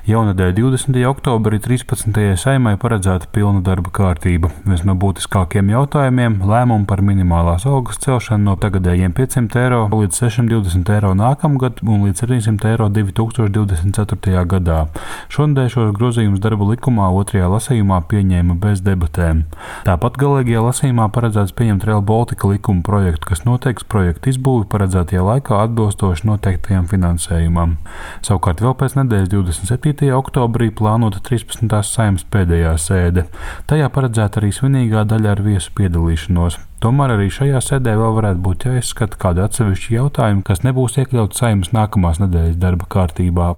Jaunadēļ 20. oktobrī 13. Saeimai paredzēta pilna darba kārtība. Viens no būtiskākajiem jautājumiem - lēmumu par minimālās algas celšanu no tagadējiem 500 eiro līdz 620 eiro nākamgad un līdz 700 eiro 2024. gadā. Šonadēļ šos grozījumus darba likumā otrajā lasījumā pieņēma bez debatēm. Tāpat galīgajā lasījumā paredzēts pieņemt Rail Baltica likuma projektu, kas noteiks projektu izbūvi paredzētajā laikā atbilstoši noteiktajam finansējumam. Savukārt vēl pēc nedēļas 27. oktobrī plānota 13. Saeimas pēdējā sēde. Tajā paredzēta arī svinīgā daļa ar viesu piedalīšanos. Tomēr arī šajā sēdē vēl varētu būt jāizskata kādi atsevišķi jautājumi, kas nebūs iekļauti Saeimas nākamās nedēļas darba kārtībā.